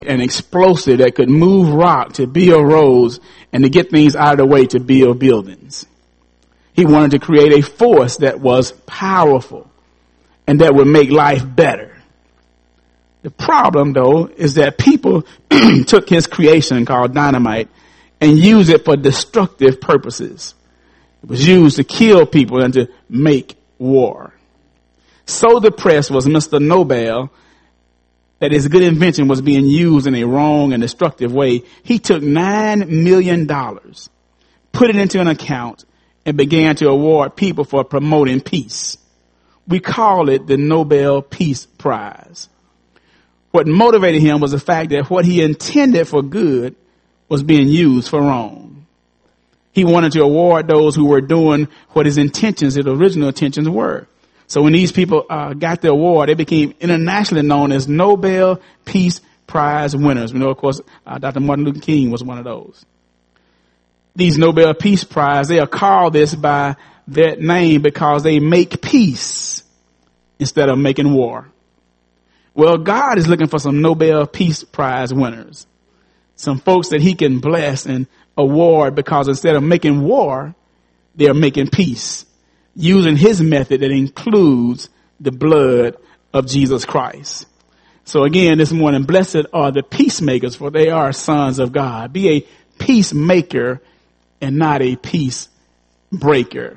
an explosive that could move rock to build roads and to get things out of the way to build buildings. He wanted to create a force that was powerful and that would make life better. The problem, though, is that people took his creation called dynamite and used it for destructive purposes. It was used to kill people and to make war. So depressed was Mr. Nobel that his good invention was being used in a wrong and destructive way. He took $9 million, put it into an account, and began to award people for promoting peace. We call it the Nobel Peace Prize. What motivated him was the fact that what he intended for good was being used for wrong. He wanted to award those who were doing what his original intentions were. So when these people got the award, they became internationally known as Nobel Peace Prize winners. We know, of course, Dr. Martin Luther King was one of those. These Nobel Peace Prize, they are called this by that name because they make peace instead of making war. Well, God is looking for some Nobel Peace Prize winners, some folks that he can bless and award because instead of making war, they are making peace, using his method that includes the blood of Jesus Christ. So again, this morning, blessed are the peacemakers, for they are sons of God. Be a peacemaker and not a peace breaker.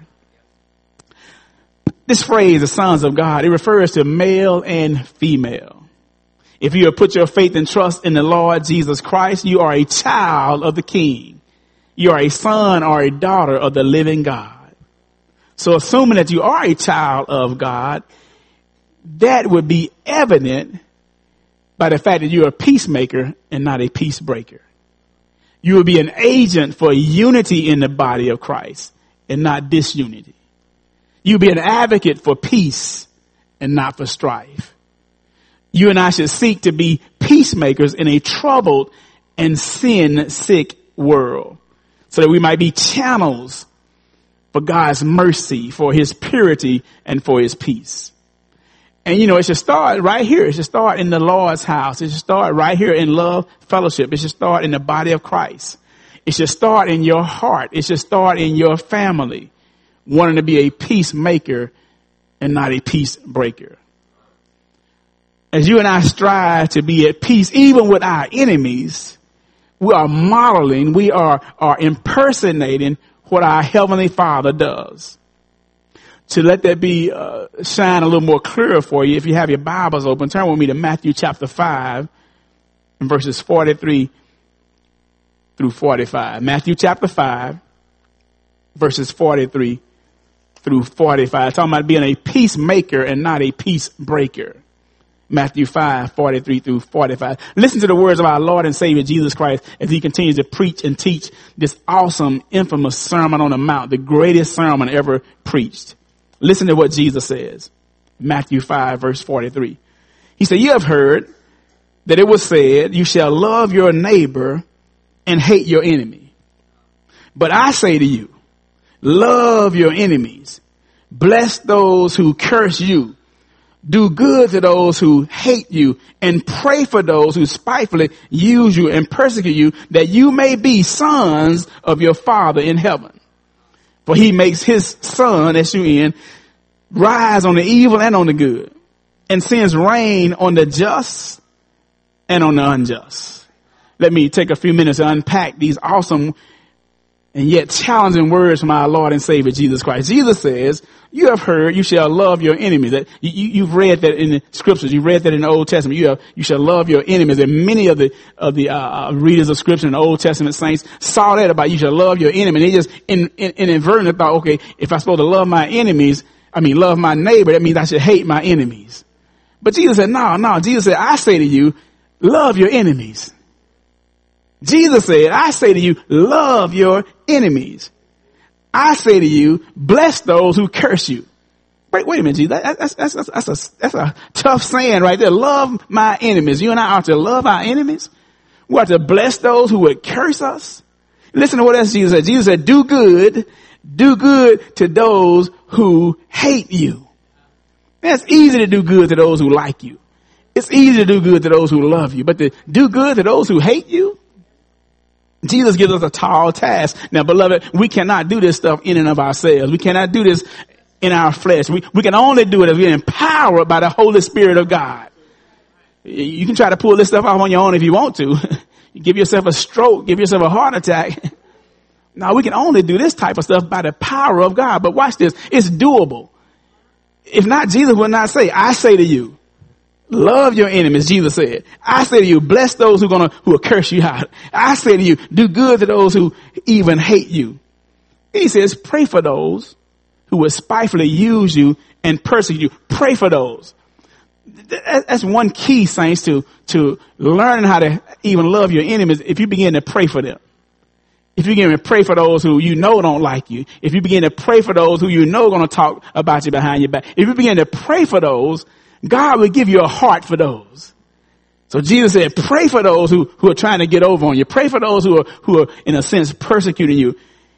This phrase, the sons of God, it refers to male and female. If you have put your faith and trust in the Lord Jesus Christ, you are a child of the King. You are a son or a daughter of the living God. So assuming that you are a child of God, that would be evident by the fact that you're a peacemaker and not a peace breaker. You will be an agent for unity in the body of Christ and not disunity. You'll be an advocate for peace and not for strife. You and I should seek to be peacemakers in a troubled and sin-sick world so that we might be channels for God's mercy, for his purity, and for his peace. And you know, it should start right here. It should start in the Lord's house. It should start right here in love fellowship. It should start in the body of Christ. It should start in your heart. It should start in your family, wanting to be a peacemaker and not a peace breaker. As you and I strive to be at peace, even with our enemies, we are modeling, we are impersonating what our Heavenly Father does. To let that be shine a little more clearer for you, if you have your Bibles open, turn with me to Matthew chapter 5 and verses 43 through 45. Matthew chapter 5, verses 43 through 45. Talking about being a peacemaker and not a peace breaker. Matthew 5, 43 through 45. Listen to the words of our Lord and Savior Jesus Christ as he continues to preach and teach this awesome, infamous Sermon on the Mount, the greatest sermon ever preached. Listen to what Jesus says. Matthew 5, verse 43. He said, you have heard that it was said, you shall love your neighbor and hate your enemy. But I say to you, love your enemies. Bless those who curse you. Do good to those who hate you, and pray for those who spitefully use you and persecute you, that you may be sons of your Father in heaven. For he makes his sun, S-U-N, rise on the evil and on the good, and sends rain on the just and on the unjust. Let me take a few minutes to unpack these awesome and yet challenging words from our Lord and Savior Jesus Christ. Jesus says, you have heard, you shall love your enemies. That you've read that in the scriptures. You read that in the Old Testament. You shall love your enemies. And many of the readers of scripture in the Old Testament saints saw that about you shall love your enemy. And they just inadvertently thought, okay, if I'm supposed to love my love my neighbor, that means I should hate my enemies. But Jesus said, no. Jesus said, I say to you, love your enemies. Jesus said, I say to you, love your enemies. I say to you, bless those who curse you. Wait a minute, Jesus. That's a tough saying right there. Love my enemies. You and I ought to love our enemies. We ought to bless those who would curse us. Listen to what else Jesus said. Jesus said, do good to those who hate you. It's easy to do good to those who like you. It's easy to do good to those who love you, but to do good to those who hate you, Jesus gives us a tall task. Now, beloved, we cannot do this stuff in and of ourselves. We cannot do this in our flesh. We can only do it if we're empowered by the Holy Spirit of God. You can try to pull this stuff off on your own if you want to. You give yourself a stroke, give yourself a heart attack. Now, we can only do this type of stuff by the power of God. But watch this. It's doable. If not, Jesus would not say, I say to you, love your enemies, Jesus said. I say to you, bless those who will curse you out. I say to you, do good to those who even hate you. He says, pray for those who will spitefully use you and persecute you. Pray for those. That's one key, saints, to learning how to even love your enemies. If you begin to pray for them. If you begin to pray for those who you know don't like you. If you begin to pray for those who you know are going to talk about you behind your back. If you begin to pray for those, God will give you a heart for those. So Jesus said, pray for those who are trying to get over on you. Pray for those who are in a sense persecuting you.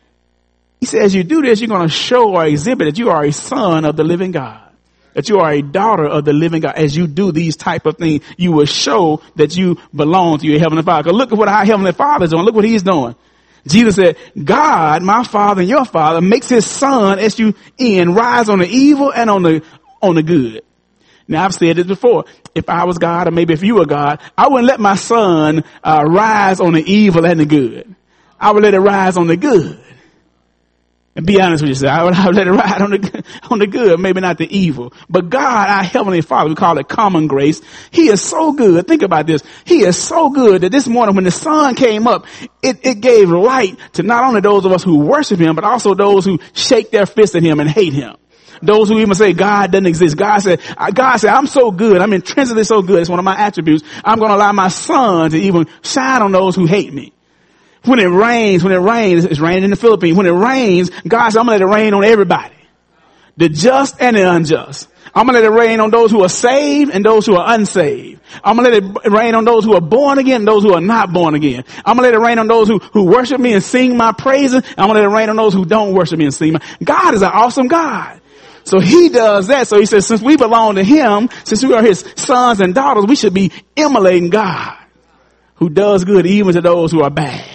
He said, as you do this, you're going to show or exhibit that you are a son of the living God. That you are a daughter of the living God. As you do these type of things, you will show that you belong to your heavenly Father. Because look at what our heavenly Father is doing. Look what he's doing. Jesus said, God, my Father and your Father, makes his son, S-U-N, rise on the evil and on the good. Now, I've said this before. If I was God, or maybe if you were God, I wouldn't let my son rise on the evil and the good. I would let it rise on the good. And be honest with yourself, I would let it ride on the good, maybe not the evil. But God, our heavenly Father, we call it common grace. He is so good. Think about this. He is so good that this morning when the sun came up, it gave light to not only those of us who worship him, but also those who shake their fists at him and hate him. Those who even say God doesn't exist. God said, I'm so good. I'm intrinsically so good. It's one of my attributes. I'm going to allow my sun to even shine on those who hate me. When it rains, it's raining in the Philippines. When it rains, God said, I'm going to let it rain on everybody. The just and the unjust. I'm going to let it rain on those who are saved and those who are unsaved. I'm going to let it rain on those who are born again and those who are not born again. I'm going to let it rain on those who worship me and sing my praises. I'm going to let it rain on those who don't worship me and sing my. God is an awesome God. So he does that. So he says, since we belong to him, since we are his sons and daughters, we should be emulating God who does good even to those who are bad.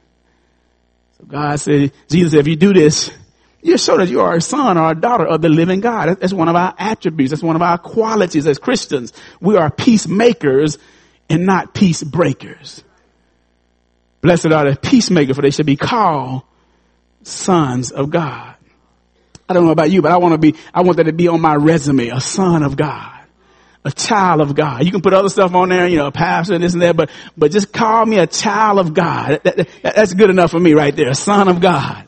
God said, Jesus said, if you do this, you show that you are a son or a daughter of the living God. That's one of our attributes. That's one of our qualities as Christians. We are peacemakers and not peace breakers. Blessed are the peacemakers, for they shall be called sons of God. I don't know about you, but I want that to be on my resume, a son of God. A child of God. You can put other stuff on there, a pastor and this and that, but just call me a child of God. That's good enough for me right there. A son of God.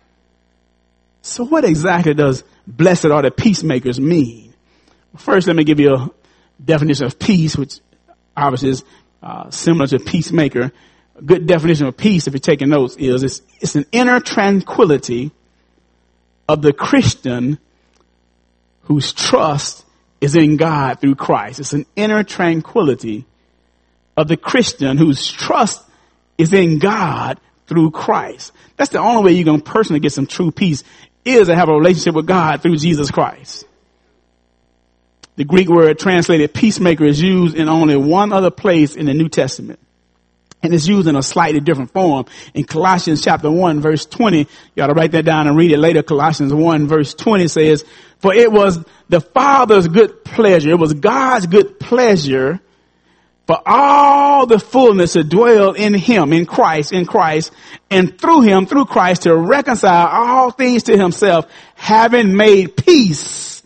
So what exactly does blessed are the peacemakers mean? First, let me give you a definition of peace, which obviously is similar to peacemaker. A good definition of peace, if you're taking notes, is it's an inner tranquility of the Christian whose trust is in God through Christ. It's an inner tranquility of the Christian whose trust is in God through Christ. That's the only way you're going to personally get some true peace, is to have a relationship with God through Jesus Christ. The Greek word translated peacemaker is used in only one other place in the New Testament. And it's used in a slightly different form. In Colossians chapter 1, verse 20, you ought to write that down and read it later. Colossians 1, verse 20 says, for it was the Father's good pleasure. It was God's good pleasure for all the fullness to dwell in him, in Christ, and through him, through Christ, to reconcile all things to himself, having made peace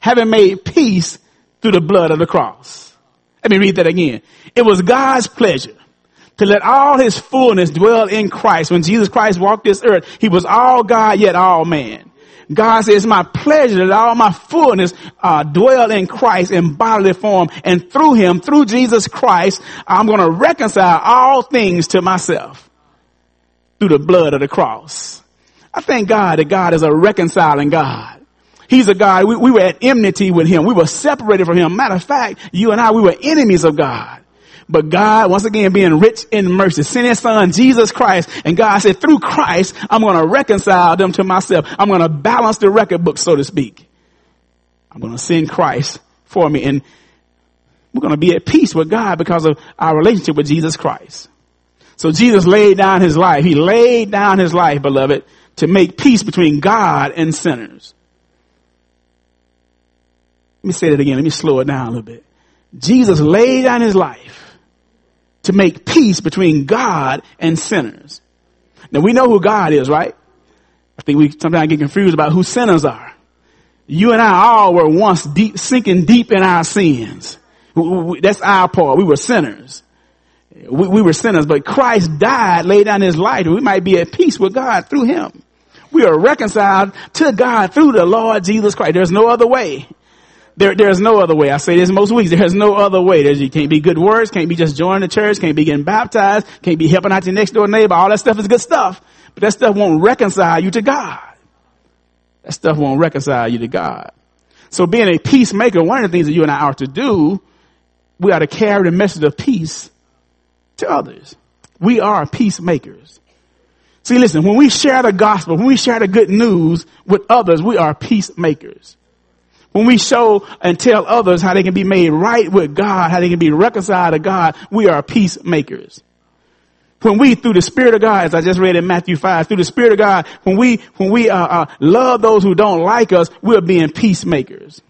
through the blood of the cross. Let me read that again. It was God's pleasure to let all his fullness dwell in Christ. When Jesus Christ walked this earth, he was all God, yet all man. God says, it's my pleasure that all my fullness dwell in Christ in bodily form. And through him, through Jesus Christ, I'm going to reconcile all things to myself through the blood of the cross. I thank God that God is a reconciling God. He's a God. We were at enmity with him. We were separated from him. Matter of fact, you and I, we were enemies of God. But God, once again, being rich in mercy, sent his son, Jesus Christ. And God said, through Christ, I'm going to reconcile them to myself. I'm going to balance the record book, so to speak. I'm going to send Christ for me. And We're going to be at peace with God because of our relationship with Jesus Christ. So Jesus laid down his life. He laid down his life, beloved, to make peace between God and sinners. Let me say that again. Let me slow it down a little bit. Jesus laid down his life to make peace between God and sinners. Now we know who God is, right? I think we sometimes get confused about who sinners are. You and I all were once sinking deep in our sins. That's our part. We were sinners. We were sinners, but Christ died, laid down his life, and we might be at peace with God through him. We are reconciled to God through the Lord Jesus Christ. There's no other way. There's no other way. I say this most weeks. There's no other way. You can't be good words, can't be just joining the church, can't be getting baptized, can't be helping out your next door neighbor. All that stuff is good stuff, but that stuff won't reconcile you to God. That stuff won't reconcile you to God. So being a peacemaker, one of the things that you and I are to do, we are to carry the message of peace to others. We are peacemakers. See, listen, when we share the gospel, when we share the good news with others, we are peacemakers. When we show and tell others how they can be made right with God, how they can be reconciled to God, we are peacemakers. When we, through the Spirit of God, as I just read in Matthew 5, through the Spirit of God, when we love those who don't like us, we're being peacemakers.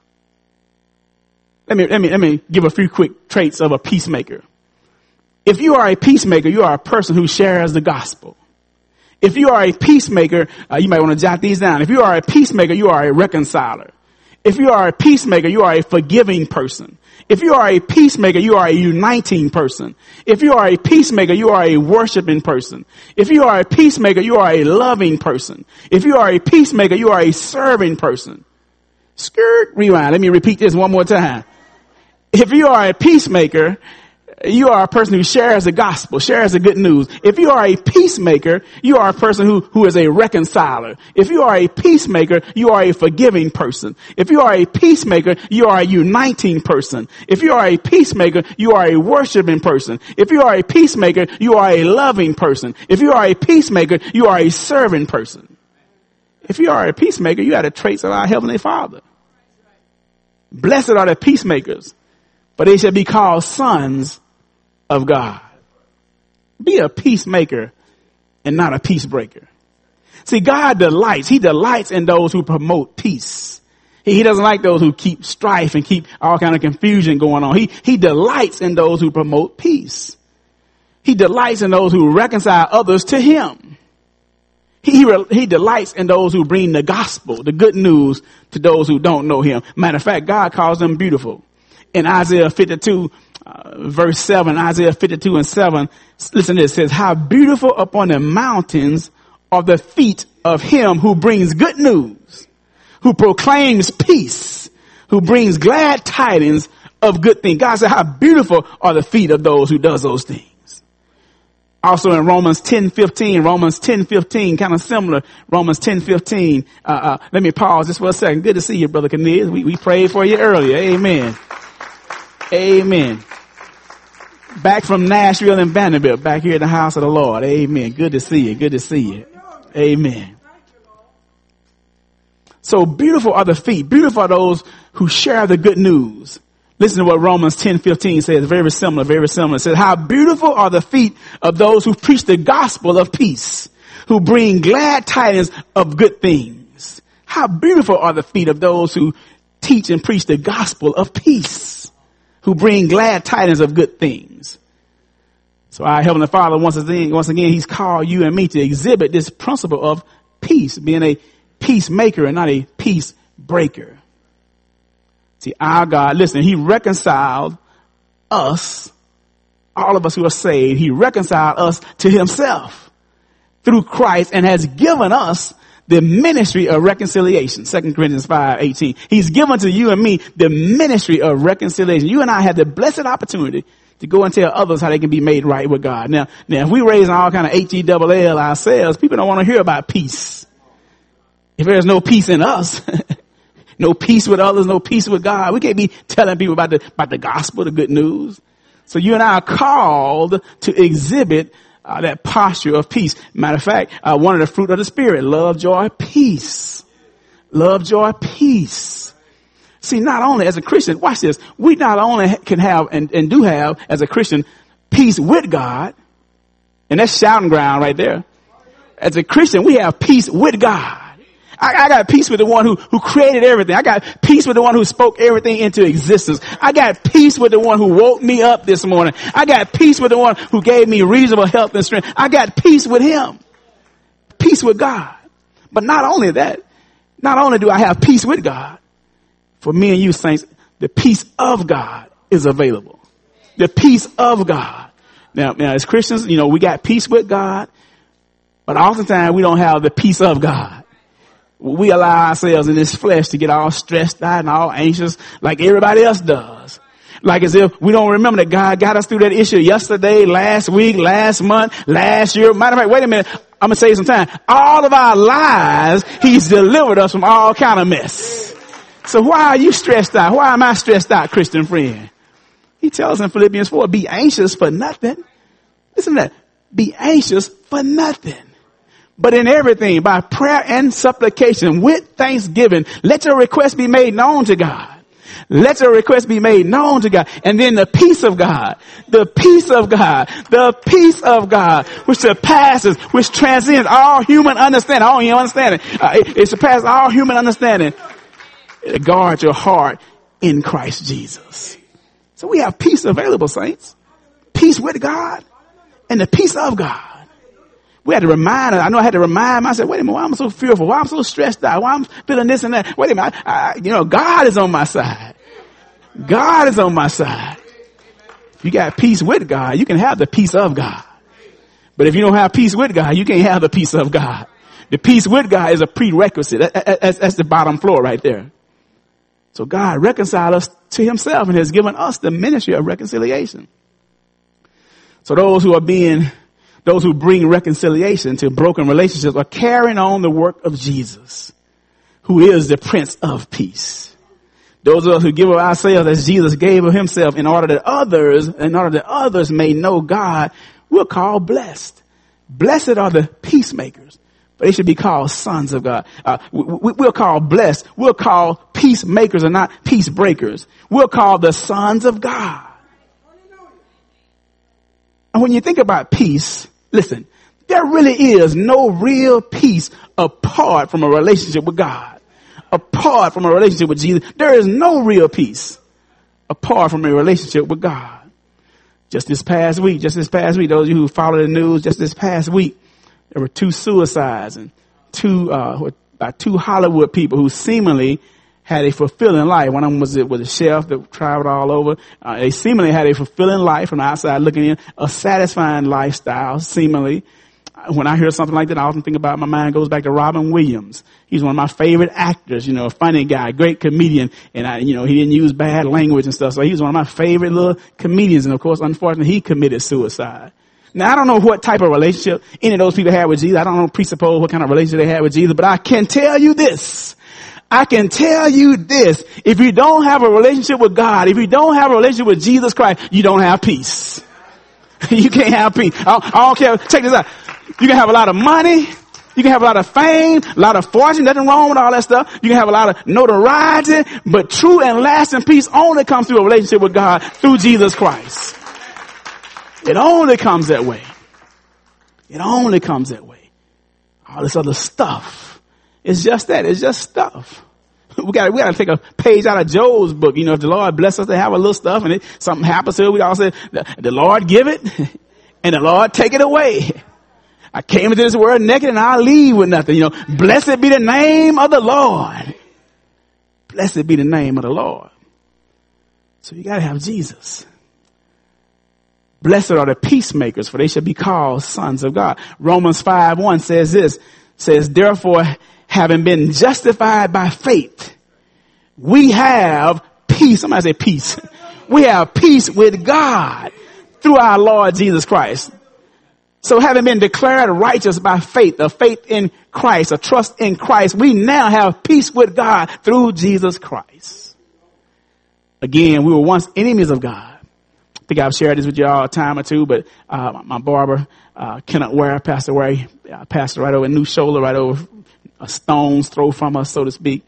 Let me give a few quick traits of a peacemaker. If you are a peacemaker, you are a person who shares the gospel. If you are a peacemaker, you might want to jot these down. If you are a peacemaker, you are a reconciler. If you are a peacemaker, you are a forgiving person. If you are a peacemaker, you are a uniting person. If you are a peacemaker, you are a worshiping person. If you are a peacemaker, you are a loving person. If you are a peacemaker, you are a serving person. Rewind. Let me repeat this one more time. If you are a peacemaker, you are a person who shares the gospel, shares the good news. If you are a peacemaker, you are a person who is a reconciler. If you are a peacemaker, you are a forgiving person. If you are a peacemaker, you are a uniting person. If you are a peacemaker, you are a worshiping person. If you are a peacemaker, you are a loving person. If you are a peacemaker, you are a serving person. If you are a peacemaker, you have the traits of our Heavenly Father. Blessed are the peacemakers, for they shall be called sons of God. Be a peacemaker and not a peace breaker. See, God delights. He delights in those who promote peace. He doesn't like those who keep strife and keep all kind of confusion going on. He delights in those who promote peace. He delights in those who reconcile others to him. He delights in those who bring the gospel, the good news, to those who don't know him. Matter of fact, God calls them beautiful. In Isaiah 52, verse 7, Isaiah 52 and 7, listen to this, it says, how beautiful upon the mountains are the feet of him who brings good news, who proclaims peace, who brings glad tidings of good things. God said, how beautiful are the feet of those who does those things. Also in Romans 10:15, kind of similar, Romans 10:15. Let me pause just for a second. Good to see you, Brother Cornelius. We prayed for you earlier. Amen. Amen. Back from Nashville and Vanderbilt, back here in the house of the Lord. Amen. Good to see you. Good to see you. Amen. So beautiful are the feet. Beautiful are those who share the good news. Listen to what Romans 10:15 says. Very similar, very similar. It says, how beautiful are the feet of those who preach the gospel of peace, who bring glad tidings of good things. How beautiful are the feet of those who teach and preach the gospel of peace, who bring glad tidings of good things. So our Heavenly Father, once again, he's called you and me to exhibit this principle of peace, being a peacemaker and not a peace breaker. See, our God, listen, he reconciled us, all of us who are saved. He reconciled us to himself through Christ and has given us the ministry of reconciliation. 2 Corinthians 5:18. He's given to you and me the ministry of reconciliation. You and I have the blessed opportunity to go and tell others how they can be made right with God. Now, if we raise all kind of HELL ourselves, people don't want to hear about peace. If there's no peace in us, no peace with others, no peace with God, we can't be telling people about the gospel, the good news. So you and I are called to exhibit that posture of peace. Matter of fact, one of the fruit of the Spirit, love, joy, peace. Love, joy, peace. See, not only as a Christian, watch this, we not only can have and do have as a Christian peace with God, and that's shouting ground right there. As a Christian, we have peace with God. I got peace with the one who created everything. I got peace with the one who spoke everything into existence. I got peace with the one who woke me up this morning. I got peace with the one who gave me reasonable health and strength. I got peace with him. Peace with God. But not only that, not only do I have peace with God, for me and you saints, the peace of God is available. The peace of God. Now as Christians, we got peace with God, but oftentimes we don't have the peace of God. We allow ourselves in this flesh to get all stressed out and all anxious like everybody else does. Like as if we don't remember that God got us through that issue yesterday, last week, last month, last year. Matter of fact, wait a minute. I'm going to save some time. All of our lives, he's delivered us from all kind of mess. So why are you stressed out? Why am I stressed out, Christian friend? He tells in Philippians 4, be anxious for nothing. Listen to that. Be anxious for nothing. But in everything, by prayer and supplication, with thanksgiving, let your request be made known to God. Let your request be made known to God. And then the peace of God, the peace of God, the peace of God, which surpasses, which transcends all human understanding. It surpasses all human understanding. It guards your heart in Christ Jesus. So we have peace available, saints. Peace with God and the peace of God. We had to remind, I had to remind myself, wait a minute, why am I so fearful? Why am I so stressed out? Why am I feeling this and that? Wait a minute, God is on my side. God is on my side. If you got peace with God, you can have the peace of God. But if you don't have peace with God, you can't have the peace of God. The peace with God is a prerequisite. That's the bottom floor right there. So God reconciled us to himself and has given us the ministry of reconciliation. So those who bring reconciliation to broken relationships are carrying on the work of Jesus, who is the Prince of Peace. Those of us who give of ourselves as Jesus gave of himself in order that others may know God, we're called blessed. Blessed are the peacemakers, but they should be called sons of God. We're called blessed. We're called peacemakers and not peace breakers. We're called the sons of God. And when you think about peace, listen, there really is no real peace apart from a relationship with God. Apart from a relationship with Jesus, there is no real peace apart from a relationship with God. Just this past week, those of you who follow the news, just this past week, there were 2 suicides and 2 Hollywood people who seemingly had a fulfilling life. One of them was a chef that traveled all over. They seemingly had a fulfilling life from the outside looking in, a satisfying lifestyle, seemingly. When I hear something like that, I often think about, my mind goes back to Robin Williams. He's one of my favorite actors, a funny guy, great comedian. And he didn't use bad language and stuff. So he was one of my favorite little comedians. And of course, unfortunately, he committed suicide. Now, I don't know what type of relationship any of those people had with Jesus. I don't know, presuppose what kind of relationship they had with Jesus, but I can tell you this. If you don't have a relationship with God, if you don't have a relationship with Jesus Christ, you don't have peace. You can't have peace. I don't care. Check this out. You can have a lot of money. You can have a lot of fame, a lot of fortune. Nothing wrong with all that stuff. You can have a lot of notoriety, but true and lasting peace only comes through a relationship with God through Jesus Christ. It only comes that way. It only comes that way. All this other stuff. It's just that. It's just stuff. We gotta take a page out of Job's book. If the Lord bless us to have a little stuff and something happens to it, we all say, the Lord give it and the Lord take it away. I came into this world naked and I'll leave with nothing. Blessed be the name of the Lord. Blessed be the name of the Lord. So you gotta have Jesus. Blessed are the peacemakers, for they shall be called sons of God. Romans 5:1 says this, therefore, having been justified by faith, we have peace. Somebody say peace. We have peace with God through our Lord Jesus Christ. So having been declared righteous by faith, a faith in Christ, a trust in Christ, we now have peace with God through Jesus Christ. Again, we were once enemies of God. I think I've shared this with you all a time or two, but my barber, Kenneth Ware, passed away. Passed right over New Shoulder, right over a stone's throw from us, so to speak.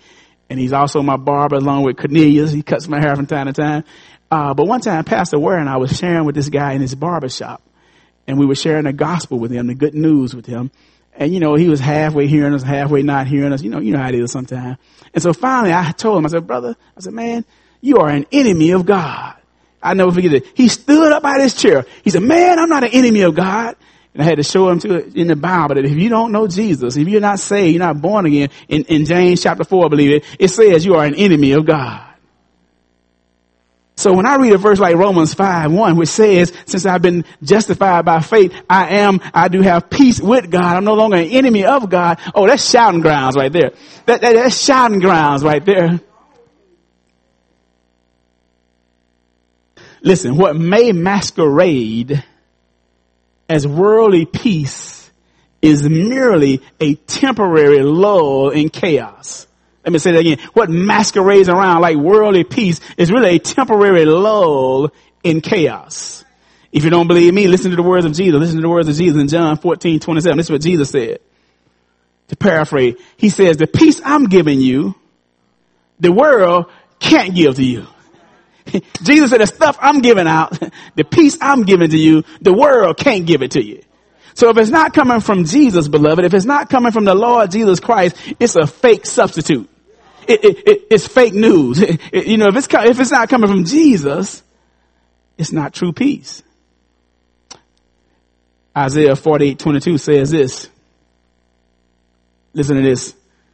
And he's also my barber along with Cornelius. He cuts my hair from time to time. But one time Pastor Ware and I was sharing with this guy in his barber shop, and we were sharing the gospel with him, the good news with him. And, you know, he was halfway hearing us, halfway not hearing us. You know how it is sometimes. And so finally I told him, I said, brother, I said, man, you are an enemy of God. I never forget it. He stood up out of his chair. He said, man, I'm not an enemy of God. And I had to show him to it in the Bible that if you don't know Jesus, if you're not saved, you're not born again, in James chapter 4, I believe it says you are an enemy of God. So when I read a verse like Romans 5:1, which says, since I've been justified by faith, I do have peace with God. I'm no longer an enemy of God. Oh, that's shouting grounds right there. That's shouting grounds right there. Listen, what may masquerade as worldly peace is merely a temporary lull in chaos. Let me say that again. What masquerades around like worldly peace is really a temporary lull in chaos. If you don't believe me, listen to the words of Jesus. Listen to the words of Jesus in John 14:27. This is what Jesus said. To paraphrase, he says, the peace I'm giving you, the world can't give to you. Jesus said, the stuff I'm giving out, the peace I'm giving to you, the world can't give it to you. So if it's not coming from Jesus, beloved, if it's not coming from the Lord Jesus Christ, it's a fake substitute. It's fake news. You know, if it's not coming from Jesus, it's not true peace. Isaiah 48:22 says this. Listen to this.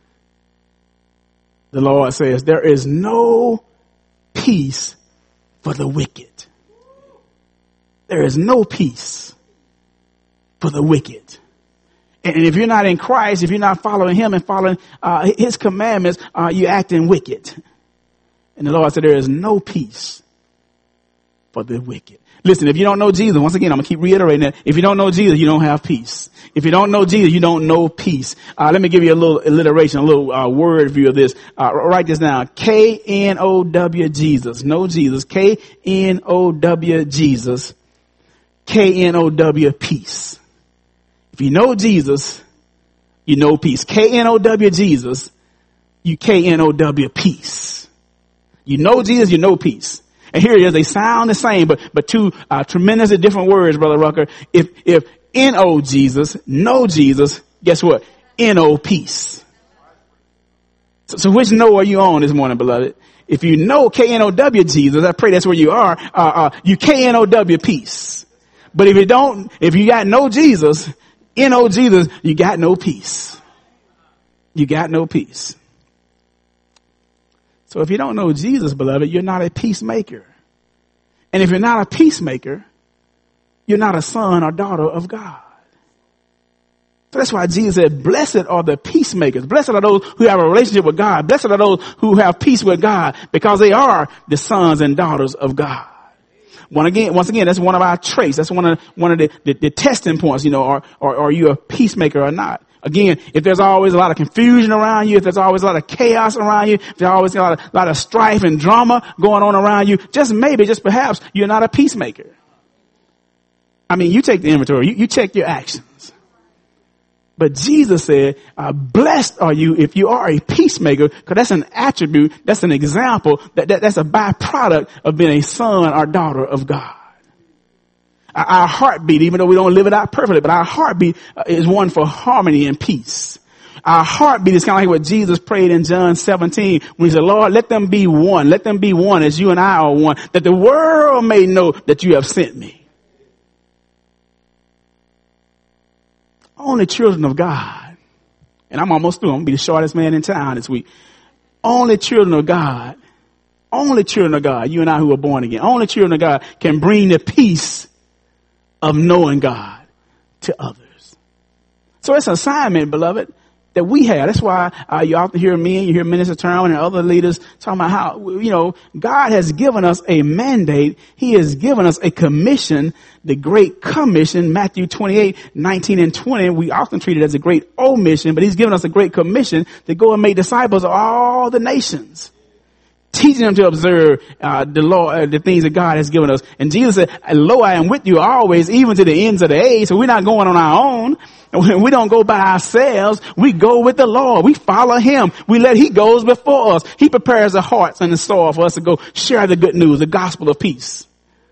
The Lord says, there is no peace for the wicked. There is no peace for the wicked. And if you're not in Christ, if you're not following him and following his commandments, you're acting wicked. And the Lord said there is no peace for the wicked. Listen, if you don't know Jesus, once again, I'm going to keep reiterating that. If you don't know Jesus, you don't have peace. If you don't know Jesus, you don't know peace. Let me give you a little alliteration, a little word view of this. Write this down. K-N-O-W Jesus. Know Jesus. K-N-O-W Jesus. K-N-O-W peace. If you know Jesus, you know peace. K-N-O-W Jesus. You K-N-O-W peace. You know Jesus, you know peace. And here it is. They sound the same, but two tremendously different words, Brother Rucker. If N-O Jesus, know Jesus, guess what? N-O peace. So which know are you on this morning, beloved? If you know K-N-O-W Jesus, I pray that's where you are. You K-N-O-W peace. But if you got no Jesus, N-O Jesus, you got no peace. You got no peace. So if you don't know Jesus, beloved, you're not a peacemaker. And if you're not a peacemaker, you're not a son or daughter of God. So that's why Jesus said, blessed are the peacemakers. Blessed are those who have a relationship with God. Blessed are those who have peace with God, because they are the sons and daughters of God. Once again, that's one of our traits. That's one of the testing points, you know, are you a peacemaker or not? Again, if there's always a lot of confusion around you, if there's always a lot of chaos around you, if there's always a lot of strife and drama going on around you, just perhaps, you're not a peacemaker. I mean, you take the inventory, you check your actions. But Jesus said, blessed are you if you are a peacemaker, because that's an attribute, that's an example, that's a byproduct of being a son or daughter of God. Our heartbeat, even though we don't live it out perfectly, but our heartbeat is one for harmony and peace. Our heartbeat is kind of like what Jesus prayed in John 17 when he said, Lord, let them be one. Let them be one as you and I are one, that the world may know that you have sent me. Only children of God, and I'm almost through. I'm going to be the shortest man in town this week. Only children of God, you and I who are born again, only children of God can bring the peace of knowing God to others. So it's an assignment, beloved, that we have. That's why you often hear me and you hear Minister Turner and other leaders talking about how, you know, God has given us a mandate. He has given us a commission, the Great Commission, Matthew 28:19 and 20. We often treat it as a great omission, but he's given us a great commission to go and make disciples of all the nations. teaching them to observe the law, the things that God has given us. And Jesus said, lo, I am with you always, even to the ends of the age. So we're not going on our own. We don't go by ourselves. We go with the Lord. We follow him. He goes before us. He prepares the hearts and the soul for us to go share the good news, the gospel of peace.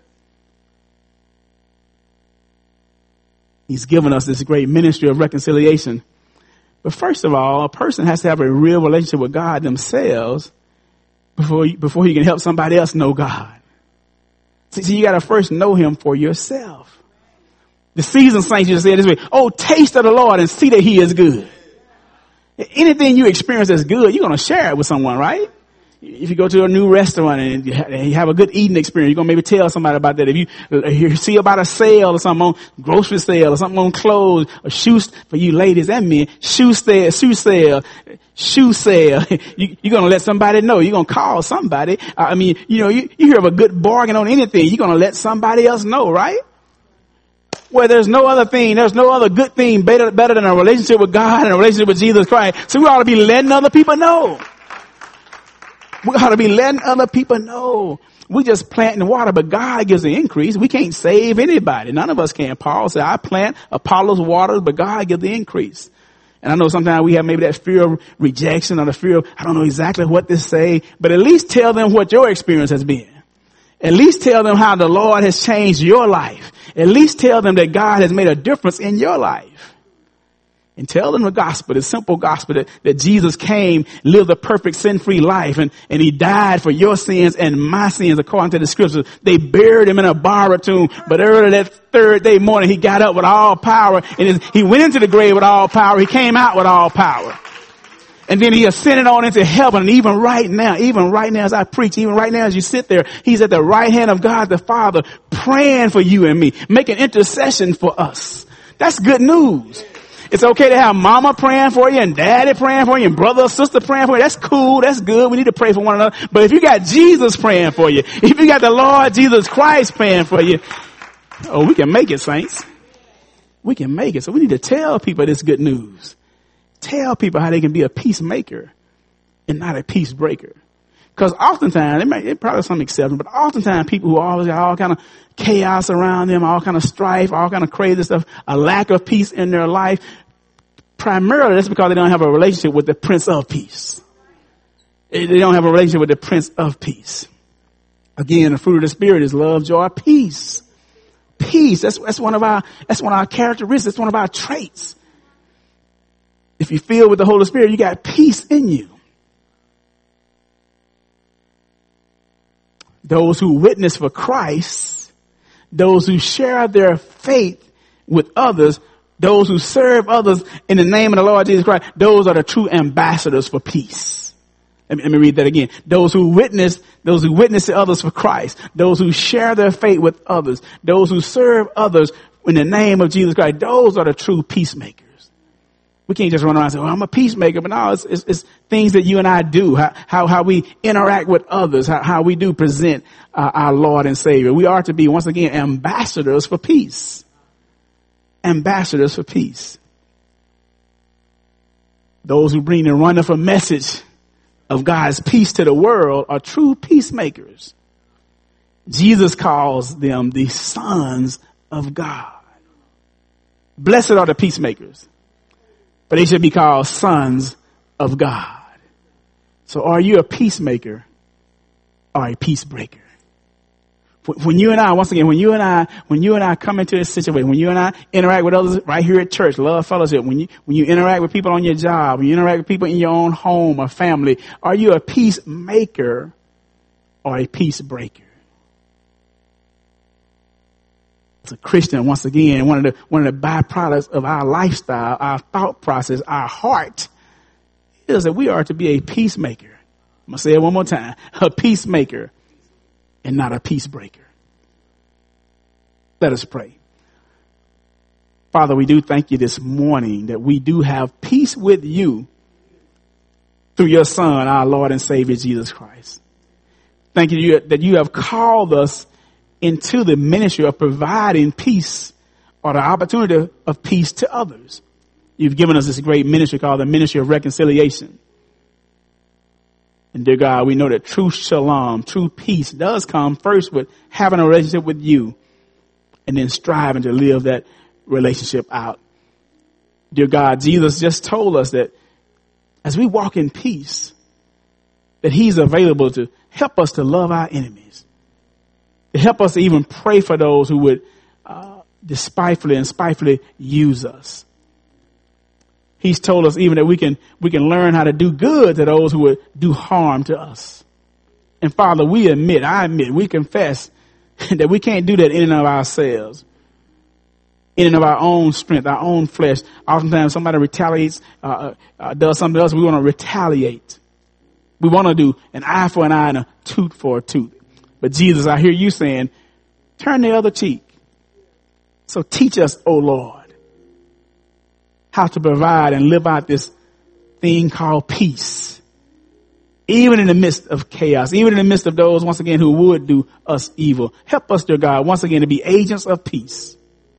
He's given us this great ministry of reconciliation. But first of all, a person has to have a real relationship with God themselves before you can help somebody else know God. See, you got to first know him for yourself. The seasoned saints used to say it this way, oh, taste of the Lord and see that he is good. Anything you experience that's good, you're going to share it with someone, right? If you go to a new restaurant and you have a good eating experience, you're going to maybe tell somebody about that. If you see about a sale or something on grocery sale or something on clothes or shoes for you ladies and men, shoe sale. You're going to let somebody know. You're going to call somebody. You hear of a good bargain on anything. You're going to let somebody else know, right? Where there's no other good thing better than a relationship with God and a relationship with Jesus Christ. So we ought to be letting other people know. We ought to be letting other people know. We just plant in the water, but God gives the increase. We can't save anybody. None of us can. Paul said, I plant, Apollos waters, but God gives the increase. And I know sometimes we have maybe that fear of rejection or the fear of, I don't know exactly what to say, but at least tell them what your experience has been. At least tell them how the Lord has changed your life. At least tell them that God has made a difference in your life. And tell them the gospel, the simple gospel that Jesus came, lived a perfect sin-free life, and he died for your sins and my sins according to the scriptures. They buried him in a borrowed tomb, but early that third day morning, he got up with all power, and he went into the grave with all power. He came out with all power. And then he ascended on into heaven. And even right now as I preach, even right now as you sit there, he's at the right hand of God the Father, praying for you and me, making intercession for us. That's good news. It's okay to have mama praying for you and daddy praying for you and brother or sister praying for you. That's cool. That's good. We need to pray for one another. But if you got Jesus praying for you, if you got the Lord Jesus Christ praying for you, oh, we can make it, saints. We can make it. So we need to tell people this good news. Tell people how they can be a peacemaker and not a peace breaker. Because oftentimes, it probably some exception, but oftentimes people who always got all kind of chaos around them, all kind of strife, all kind of crazy stuff, a lack of peace in their life, primarily that's because they don't have a relationship with the Prince of Peace. They don't have a relationship with the Prince of Peace. Again, the fruit of the Spirit is love, joy, peace. Peace. That's one of our characteristics. That's one of our traits. If you feel with the Holy Spirit, you got peace in you. Those who witness for Christ, those who share their faith with others, those who serve others in the name of the Lord Jesus Christ, those are the true ambassadors for peace. Let me read that again. Those who witness to others for Christ, those who share their faith with others, those who serve others in the name of Jesus Christ, those are the true peacemakers. We can't just run around and say, well, I'm a peacemaker, but no, it's things that you and I do, how we interact with others, how we do present our Lord and Savior. We are to be, once again, ambassadors for peace. Ambassadors for peace. Those who bring the wonderful message of God's peace to the world are true peacemakers. Jesus calls them the sons of God. Blessed are the peacemakers, but they should be called sons of God. So are you a peacemaker or a peace breaker? When you and I, once again, when you and I come into this situation, when you and I interact with others right here at church, love fellowship, when you interact with people on your job, when you interact with people in your own home or family, are you a peacemaker or a peace breaker? As a Christian, once again, one of the byproducts of our lifestyle, our thought process, our heart, is that we are to be a peacemaker. I'm going to say it one more time. A peacemaker and not a peace breaker. Let us pray. Father, we do thank you this morning that we do have peace with you through your Son, our Lord and Savior, Jesus Christ. Thank you that you have called us into the ministry of providing peace or the opportunity of peace to others. You've given us this great ministry called the Ministry of Reconciliation. And dear God, we know that true shalom, true peace does come first with having a relationship with you and then striving to live that relationship out. Dear God, Jesus just told us that as we walk in peace, that he's available to help us to love our enemies, to help us to even pray for those who would despitefully and spitefully use us. He's told us even that we can learn how to do good to those who would do harm to us. And Father, we confess that we can't do that in and of ourselves, in and of our own strength, our own flesh. Oftentimes somebody retaliates, does something else, we want to retaliate. We want to do an eye for an eye and a tooth for a tooth. But Jesus, I hear you saying, turn the other cheek. So teach us, O Lord, how to provide and live out this thing called peace. Even in the midst of chaos, even in the midst of those, once again, who would do us evil. Help us, dear God, once again, to be agents of peace.